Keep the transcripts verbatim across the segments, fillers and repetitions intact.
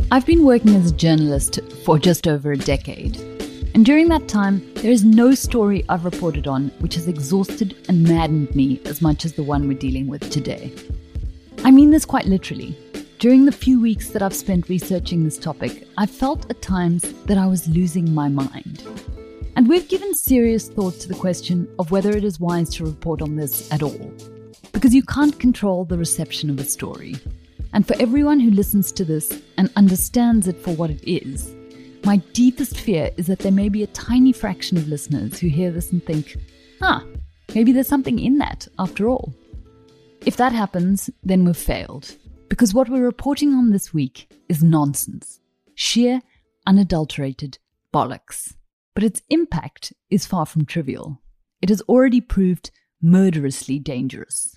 I've been working as a journalist for just over a decade. And during that time, there is no story I've reported on which has exhausted and maddened me as much as the one we're dealing with today. I mean this quite literally. During the few weeks that I've spent researching this topic, I've felt at times that I was losing my mind. And we've given serious thought to the question of whether it is wise to report on this at all. Because you can't control the reception of a story. And for everyone who listens to this and understands it for what it is, my deepest fear is that there may be a tiny fraction of listeners who hear this and think, huh, maybe there's something in that after all. If that happens, then we've failed. Because what we're reporting on this week is nonsense. Sheer, unadulterated bollocks. But its impact is far from trivial. It has already proved murderously dangerous.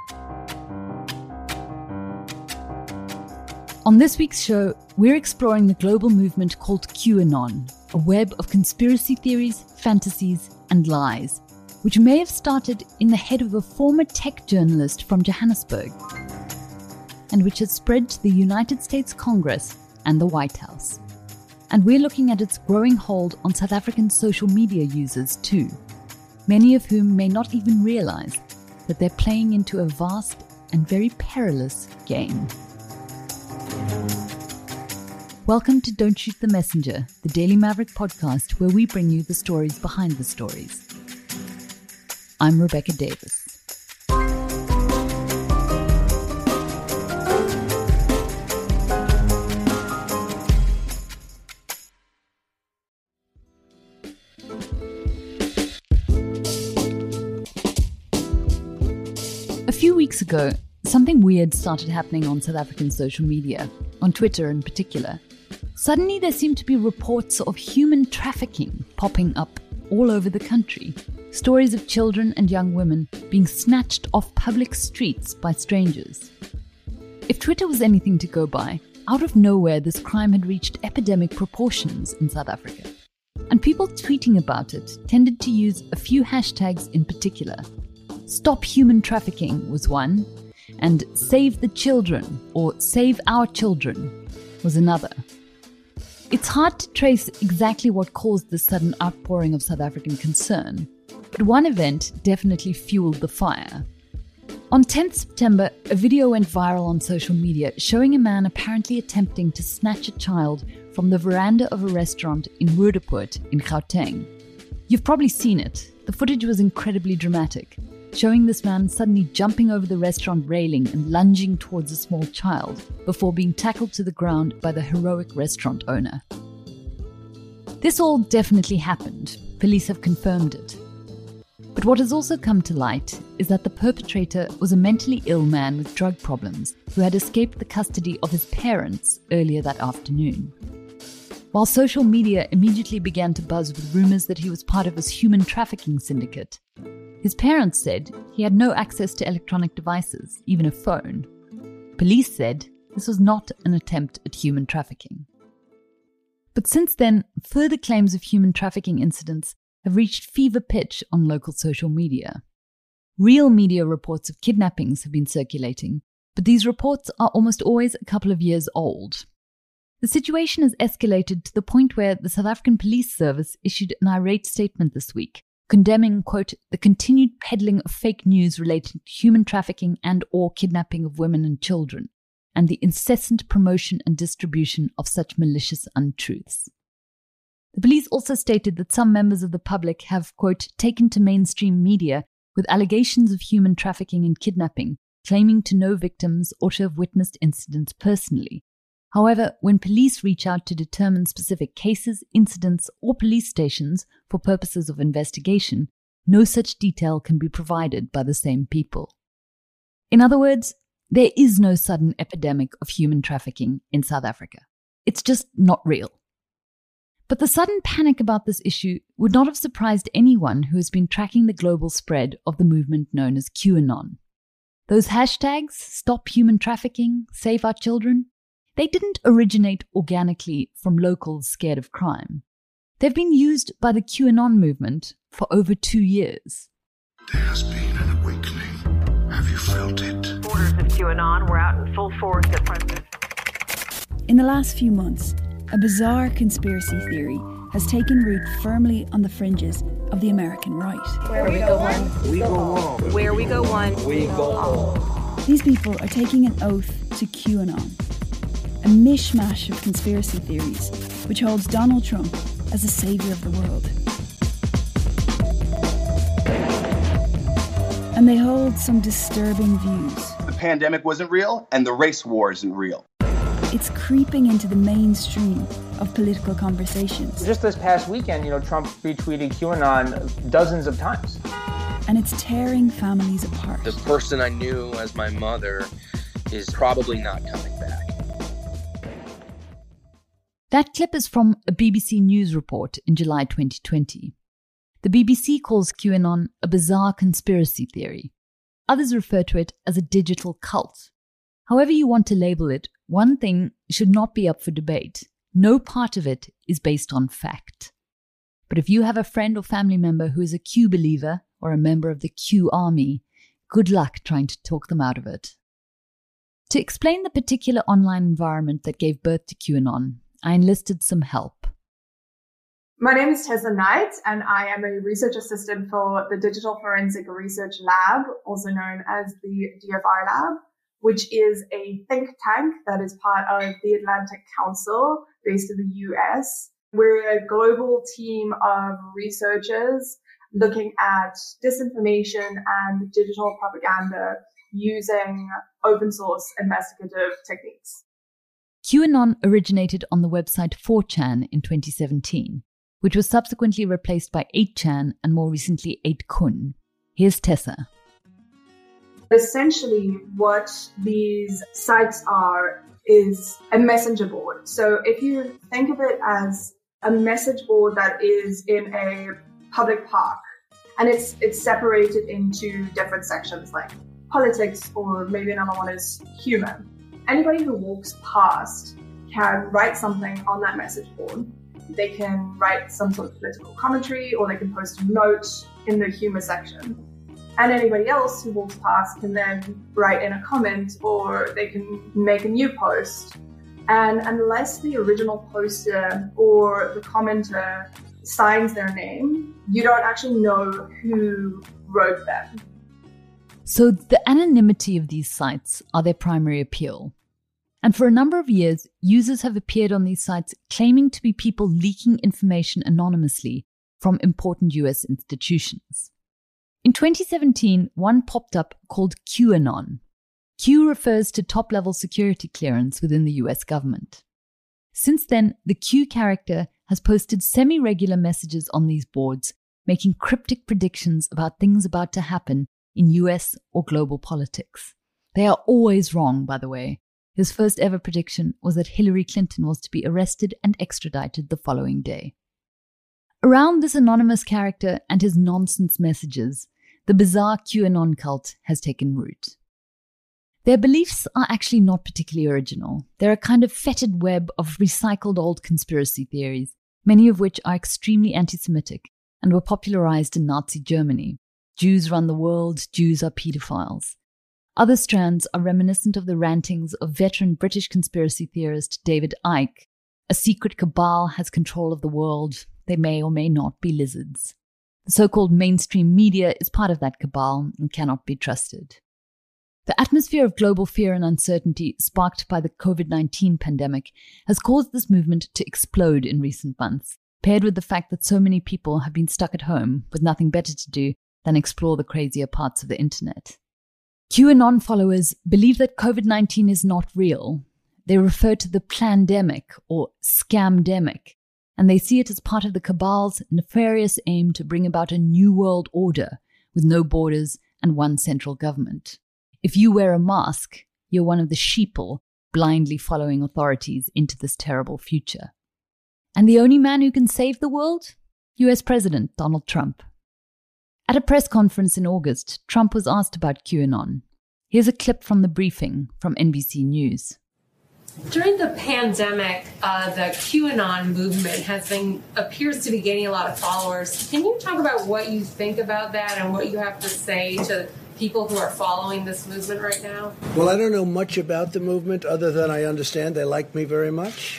On this week's show, we're exploring the global movement called QAnon, a web of conspiracy theories, fantasies, and lies, which may have started in the head of a former tech journalist from Johannesburg, and which has spread to the United States Congress and the White House. And we're looking at its growing hold on South African social media users too, many of whom may not even realize that they're playing into a vast and very perilous game. Welcome to Don't Shoot the Messenger, the Daily Maverick podcast where we bring you the stories behind the stories. I'm Rebecca Davis. A few weeks ago, something weird started happening on South African social media, on Twitter in particular. Suddenly there seemed to be reports of human trafficking popping up all over the country. Stories of children and young women being snatched off public streets by strangers. If Twitter was anything to go by, out of nowhere this crime had reached epidemic proportions in South Africa. And people tweeting about it tended to use a few hashtags in particular. Stop Human Trafficking was one, and Save the Children or Save Our Children was another. It's hard to trace exactly what caused this sudden outpouring of South African concern, but one event definitely fueled the fire. On tenth September, a video went viral on social media showing a man apparently attempting to snatch a child from the veranda of a restaurant in Roodepoort in Gauteng. You've probably seen it. The footage was incredibly dramatic, showing this man suddenly jumping over the restaurant railing and lunging towards a small child before being tackled to the ground by the heroic restaurant owner. This all definitely happened. Police have confirmed it. But what has also come to light is that the perpetrator was a mentally ill man with drug problems who had escaped the custody of his parents earlier that afternoon. While social media immediately began to buzz with rumors that he was part of his human trafficking syndicate, his parents said he had no access to electronic devices, even a phone. Police said this was not an attempt at human trafficking. But since then, further claims of human trafficking incidents have reached fever pitch on local social media. Real media reports of kidnappings have been circulating, but these reports are almost always a couple of years old. The situation has escalated to the point where the South African Police Service issued an irate statement this week, condemning, quote, the continued peddling of fake news related to human trafficking and or kidnapping of women and children, and the incessant promotion and distribution of such malicious untruths. The police also stated that some members of the public have, quote, taken to mainstream media with allegations of human trafficking and kidnapping, claiming to know victims or to have witnessed incidents personally. However, when police reach out to determine specific cases, incidents, or police stations for purposes of investigation, no such detail can be provided by the same people. In other words, there is no sudden epidemic of human trafficking in South Africa. It's just not real. But the sudden panic about this issue would not have surprised anyone who has been tracking the global spread of the movement known as QAnon. Those hashtags, Stop Human Trafficking, Save Our Children, they didn't originate organically from locals scared of crime. They've been used by the QAnon movement for over two years. There has been an awakening. Have you felt it? Supporters of QAnon were out in full force at present. In the last few months, a bizarre conspiracy theory has taken root firmly on the fringes of the American right. Where we go one, we go all. Where we go one, we go all. These people are taking an oath to QAnon, a mishmash of conspiracy theories which holds Donald Trump as the savior of the world. And they hold some disturbing views. The pandemic wasn't real, and the race war isn't real. It's creeping into the mainstream of political conversations. Just this past weekend, you know, Trump retweeted QAnon dozens of times. And it's tearing families apart. The person I knew as my mother is probably not coming back. That clip is from a B B C News report in July twenty twenty. The B B C calls QAnon a bizarre conspiracy theory. Others refer to it as a digital cult. However you want to label it, one thing should not be up for debate. No part of it is based on fact. But if you have a friend or family member who is a Q believer or a member of the Q army, good luck trying to talk them out of it. To explain the particular online environment that gave birth to QAnon, I enlisted some help. My name is Tessa Knight, and I am a research assistant for the Digital Forensic Research Lab, also known as the D F R Lab, which is a think tank that is part of the Atlantic Council based in the U S. We're a global team of researchers looking at disinformation and digital propaganda using open source investigative techniques. QAnon originated on the website four chan in twenty seventeen, which was subsequently replaced by eight chan and more recently eight kun. Here's Tessa. Essentially, what these sites are is a messenger board. So if you think of it as a message board that is in a public park, and it's it's separated into different sections like politics, or maybe another one is humor. Anybody who walks past can write something on that message board. They can write some sort of political commentary, or they can post a note in the humor section. And anybody else who walks past can then write in a comment, or they can make a new post. And unless the original poster or the commenter signs their name, you don't actually know who wrote them. So the anonymity of these sites are their primary appeal. And for a number of years, users have appeared on these sites claiming to be people leaking information anonymously from important U S institutions. In twenty seventeen, one popped up called QAnon. Q refers to top-level security clearance within the U S government. Since then, the Q character has posted semi-regular messages on these boards, making cryptic predictions about things about to happen in U S or global politics. They are always wrong, by the way. His first ever prediction was that Hillary Clinton was to be arrested and extradited the following day. Around this anonymous character and his nonsense messages, the bizarre QAnon cult has taken root. Their beliefs are actually not particularly original. They're a kind of fetid web of recycled old conspiracy theories, many of which are extremely anti-Semitic and were popularized in Nazi Germany. Jews run the world, Jews are pedophiles. Other strands are reminiscent of the rantings of veteran British conspiracy theorist David Icke. A secret cabal has control of the world. They may or may not be lizards. The so-called mainstream media is part of that cabal and cannot be trusted. The atmosphere of global fear and uncertainty sparked by the covid nineteen pandemic has caused this movement to explode in recent months, paired with the fact that so many people have been stuck at home with nothing better to do than explore the crazier parts of the internet. QAnon followers believe that covid nineteen is not real. They refer to the plandemic or scamdemic, and they see it as part of the cabal's nefarious aim to bring about a new world order with no borders and one central government. If you wear a mask, you're one of the sheeple blindly following authorities into this terrible future. And the only man who can save the world? U S President Donald Trump. At a press conference in August, Trump was asked about QAnon. Here's a clip from the briefing from N B C News. During the pandemic, uh, the QAnon movement has been appears to be gaining a lot of followers. Can you talk about what you think about that and what you have to say to people who are following this movement right now? Well, I don't know much about the movement other than I understand they like me very much,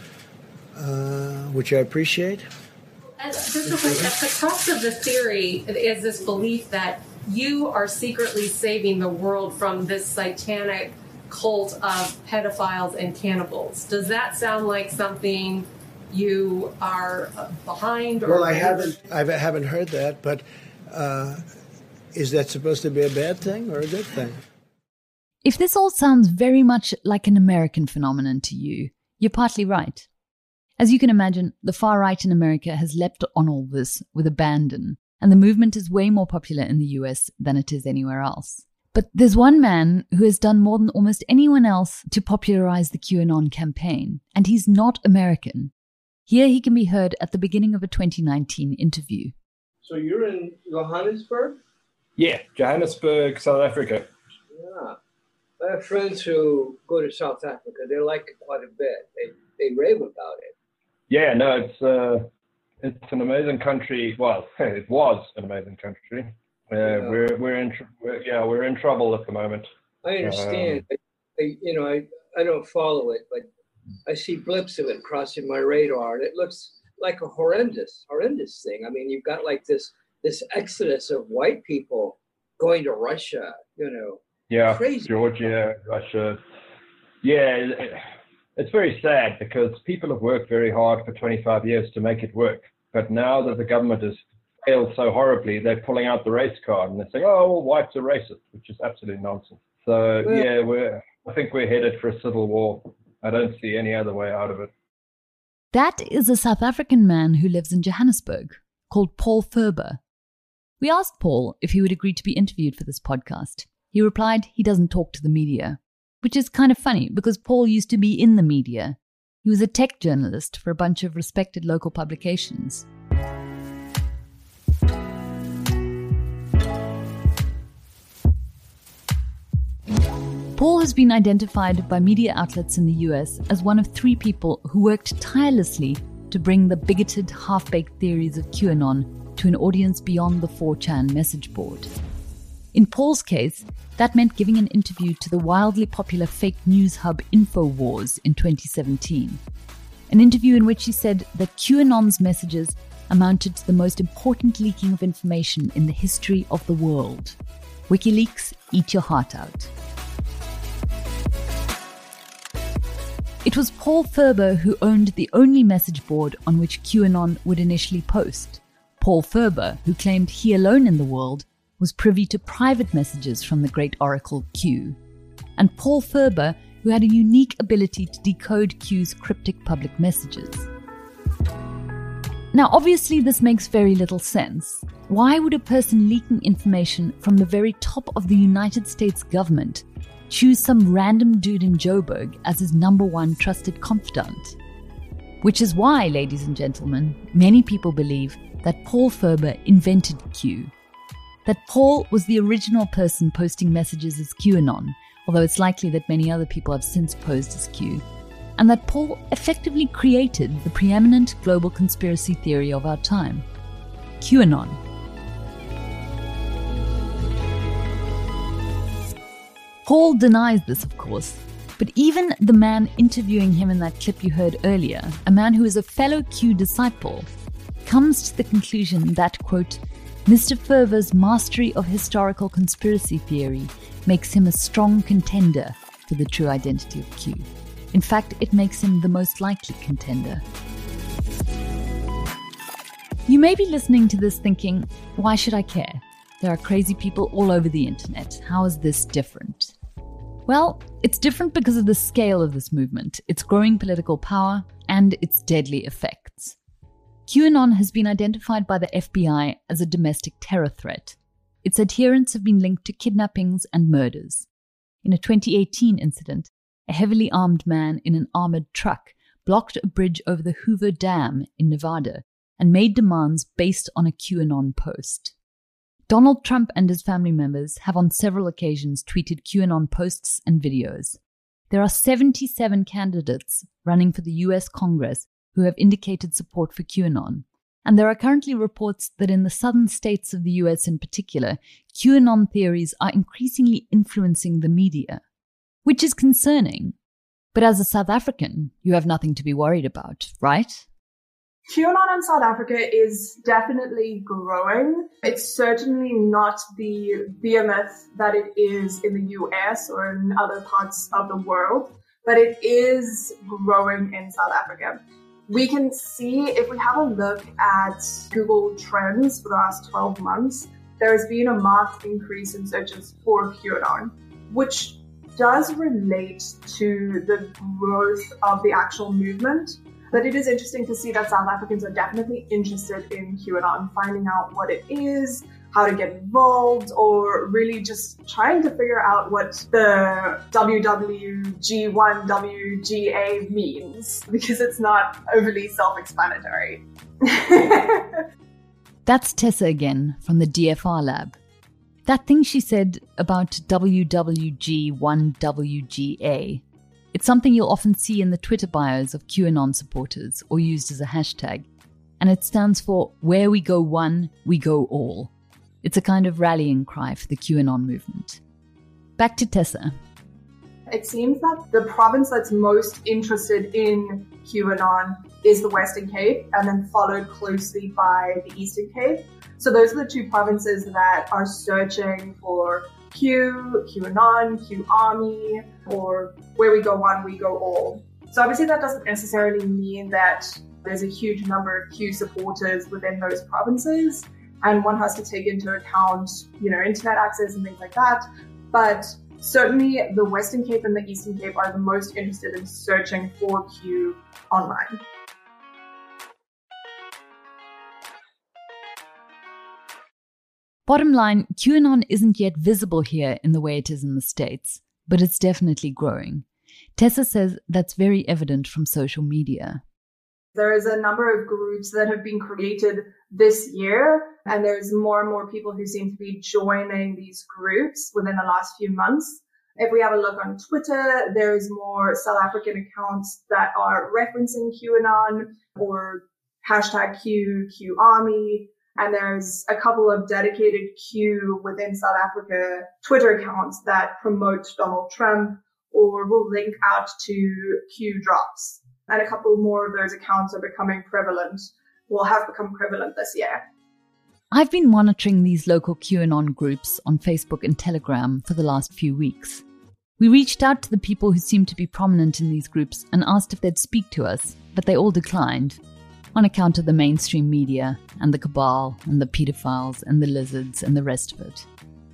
uh, which I appreciate. And just real quick, at the crux of the theory is this belief that you are secretly saving the world from this satanic cult of pedophiles and cannibals. Does that sound like something you are behind? Or well, I haven't, I haven't heard that, but uh, is that supposed to be a bad thing or a good thing? If this all sounds very much like an American phenomenon to you, you're partly right. As you can imagine, the far right in America has leapt on all this with abandon, and the movement is way more popular in the U S than it is anywhere else. But there's one man who has done more than almost anyone else to popularize the QAnon campaign, and he's not American. Here he can be heard at the beginning of a twenty nineteen interview. So you're in Johannesburg? Yeah, Johannesburg, South Africa. Yeah. I have friends who go to South Africa. They like it quite a bit. They they rave about it. Yeah, no, it's uh, it's an amazing country. Well, it was an amazing country. Uh, yeah. We're we're in tr- we're, yeah we're in trouble at the moment. I understand. Um, I, I, you know, I, I don't follow it, but I see blips of it crossing my radar, and it looks like a horrendous, horrendous thing. I mean, you've got like this this exodus of white people going to Russia. You know. Yeah, crazy. Georgia, Russia. Yeah, it, it's very sad because people have worked very hard for twenty-five years to make it work, but now that the government has failed so horribly, they're pulling out the race card and they're saying, "Oh, well, whites are racist," which is absolute nonsense. So well, yeah, we're I think we're headed for a civil war. I don't see any other way out of it. That is a South African man who lives in Johannesburg called Paul Ferber. We asked Paul if he would agree to be interviewed for this podcast. He replied he doesn't talk to the media, which is kind of funny because Paul used to be in the media. He was a tech journalist for a bunch of respected local publications. Paul has been identified by media outlets in the U S as one of three people who worked tirelessly to bring the bigoted, half-baked theories of QAnon to an audience beyond the four chan message board. In Paul's case, that meant giving an interview to the wildly popular fake news hub InfoWars in twenty seventeen. An interview in which he said that QAnon's messages amounted to the most important leaking of information in the history of the world. WikiLeaks, eat your heart out. It was Paul Ferber who owned the only message board on which QAnon would initially post. Paul Ferber, who claimed he alone in the world was privy to private messages from the great oracle Q. And Paul Ferber, who had a unique ability to decode Q's cryptic public messages. Now, obviously, this makes very little sense. Why would a person leaking information from the very top of the United States government choose some random dude in Joburg as his number one trusted confidant? Which is why, ladies and gentlemen, many people believe that Paul Ferber invented Q. That Paul was the original person posting messages as QAnon, although it's likely that many other people have since posed as Q. And that Paul effectively created the preeminent global conspiracy theory of our time, QAnon. Paul denies this, of course, but even the man interviewing him in that clip you heard earlier, a man who is a fellow Q disciple, comes to the conclusion that, quote, Mister Ferber's mastery of historical conspiracy theory makes him a strong contender for the true identity of Q. In fact, it makes him the most likely contender. You may be listening to this thinking, why should I care? There are crazy people all over the internet. How is this different? Well, it's different because of the scale of this movement, its growing political power, and its deadly effects. QAnon has been identified by the F B I as a domestic terror threat. Its adherents have been linked to kidnappings and murders. In a twenty eighteen incident, a heavily armed man in an armored truck blocked a bridge over the Hoover Dam in Nevada and made demands based on a QAnon post. Donald Trump and his family members have on several occasions tweeted QAnon posts and videos. There are seventy-seven candidates running for the U S Congress who have indicated support for QAnon, And there are currently reports that in the southern states of the U S in particular, QAnon theories are increasingly influencing the media, which is concerning. But as a South African, you have nothing to be worried about, right? QAnon in South Africa is definitely growing. It's certainly not the behemoth that it is in the U S or in other parts of the world, but it is growing in South Africa. We can see, if we have a look at Google Trends for the last twelve months, there has been a marked increase in searches for QAnon, which does relate to the growth of the actual movement. But it is interesting to see that South Africans are definitely interested in QAnon, finding out what it is, how to get involved, or really just trying to figure out what the W W G one W G A means, because it's not overly self-explanatory. That's Tessa again from the D F R lab. That thing she said about W W G one W G A, it's something you'll often see in the Twitter bios of QAnon supporters or used as a hashtag, and it stands for Where We Go One, We Go All. It's a kind of rallying cry for the QAnon movement. Back to Tessa. It seems that the province that's most interested in QAnon is the Western Cape, and then followed closely by the Eastern Cape. So those are the two provinces that are searching for Q, QAnon, Q Army, or Where We Go One, We Go All. So obviously that doesn't necessarily mean that there's a huge number of Q supporters within those provinces, and one has to take into account, you know, internet access and things like that. But certainly the Western Cape and the Eastern Cape are the most interested in searching for Q online. Bottom line, QAnon isn't yet visible here in the way it is in the States, but it's definitely growing. Tessa says that's very evident from social media. There is a number of groups that have been created this year, and there's more and more people who seem to be joining these groups within the last few months. If we have a look on Twitter, there's more South African accounts that are referencing QAnon or hashtag Q, Q Army. And there's a couple of dedicated Q within South Africa Twitter accounts that promote Donald Trump or will link out to Q drops. And a couple more of those accounts are becoming prevalent, will have become prevalent this year. I've been monitoring these local QAnon groups on Facebook and Telegram for the last few weeks. We reached out to the people who seemed to be prominent in these groups and asked if they'd speak to us, but they all declined, on account of the mainstream media and the cabal and the pedophiles and the lizards and the rest of it.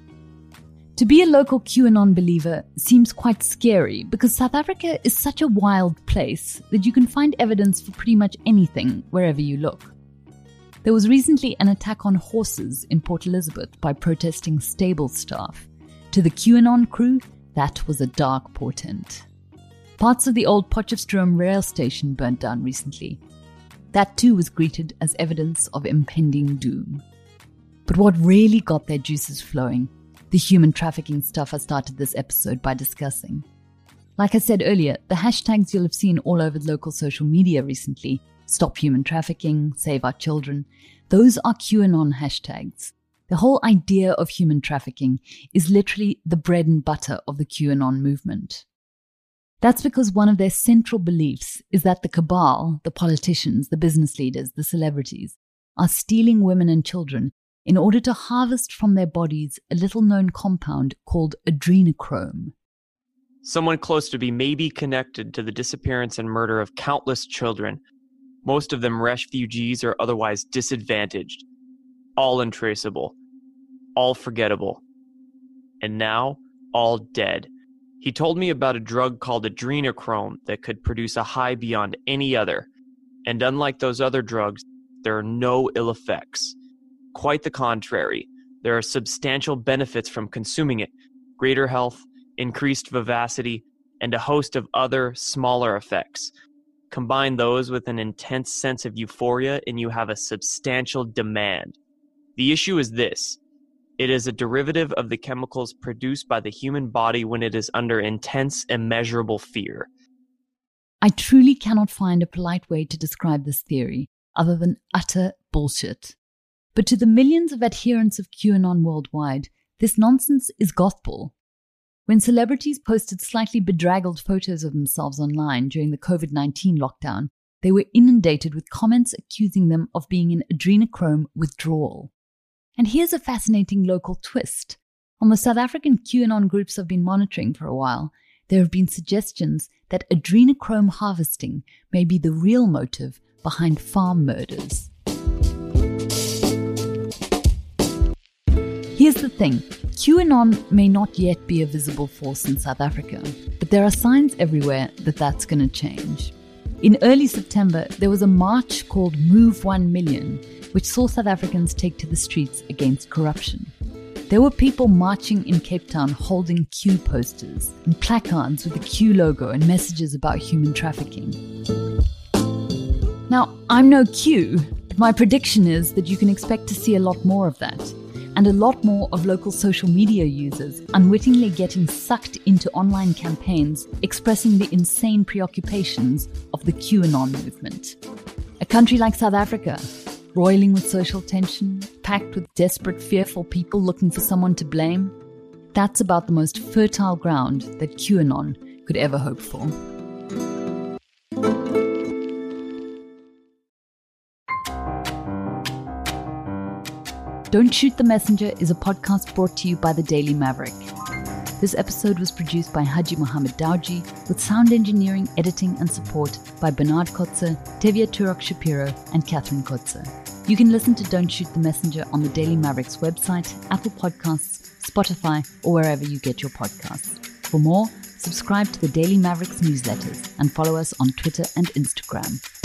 To be a local QAnon believer seems quite scary because South Africa is such a wild place that you can find evidence for pretty much anything wherever you look. There was recently an attack on horses in Port Elizabeth by protesting stable staff. To the QAnon crew, that was a dark portent. Parts of the old Potchefstroom rail station burnt down recently. That too was greeted as evidence of impending doom. But what really got their juices flowing? The human trafficking stuff I started this episode by discussing. Like I said earlier, the hashtags you'll have seen all over local social media recently, Stop Human Trafficking, Save Our Children, those are QAnon hashtags. The whole idea of human trafficking is literally the bread and butter of the QAnon movement. That's because one of their central beliefs is that the cabal, the politicians, the business leaders, the celebrities, are stealing women and children in order to harvest from their bodies a little-known compound called adrenochrome. Someone close to be may be connected to the disappearance and murder of countless children, most of them refugees or otherwise disadvantaged, all untraceable, all forgettable, and now all dead. He told me about a drug called adrenochrome that could produce a high beyond any other, and unlike those other drugs, there are no ill effects. Quite the contrary, there are substantial benefits from consuming it, greater health, increased vivacity, and a host of other, smaller effects. Combine those with an intense sense of euphoria and you have a substantial demand. The issue is this. It is a derivative of the chemicals produced by the human body when it is under intense, immeasurable fear. I truly cannot find a polite way to describe this theory other than utter bullshit. But to the millions of adherents of QAnon worldwide, this nonsense is gospel. When celebrities posted slightly bedraggled photos of themselves online during the covid nineteen lockdown, they were inundated with comments accusing them of being in adrenochrome withdrawal. And here's a fascinating local twist. On the South African QAnon groups I've been monitoring for a while, there have been suggestions that adrenochrome harvesting may be the real motive behind farm murders. Here's the thing, QAnon may not yet be a visible force in South Africa, but there are signs everywhere that that's going to change. In early September, there was a march called Move one million, which saw South Africans take to the streets against corruption. There were people marching in Cape Town holding Q posters and placards with the Q logo and messages about human trafficking. Now, I'm no Q, but my prediction is that you can expect to see a lot more of that, and a lot more of local social media users unwittingly getting sucked into online campaigns expressing the insane preoccupations of the QAnon movement. A country like South Africa, roiling with social tension, packed with desperate, fearful people looking for someone to blame, that's about the most fertile ground that QAnon could ever hope for. Don't Shoot the Messenger is a podcast brought to you by The Daily Maverick. This episode was produced by Haji Mohammed Dowji, with sound engineering, editing and support by Bernard Kotze, Tevye Turok Shapiro and Catherine Kotze. You can listen to Don't Shoot the Messenger on the Daily Maverick's website, Apple Podcasts, Spotify or wherever you get your podcasts. For more, subscribe to the Daily Maverick's newsletters and follow us on Twitter and Instagram.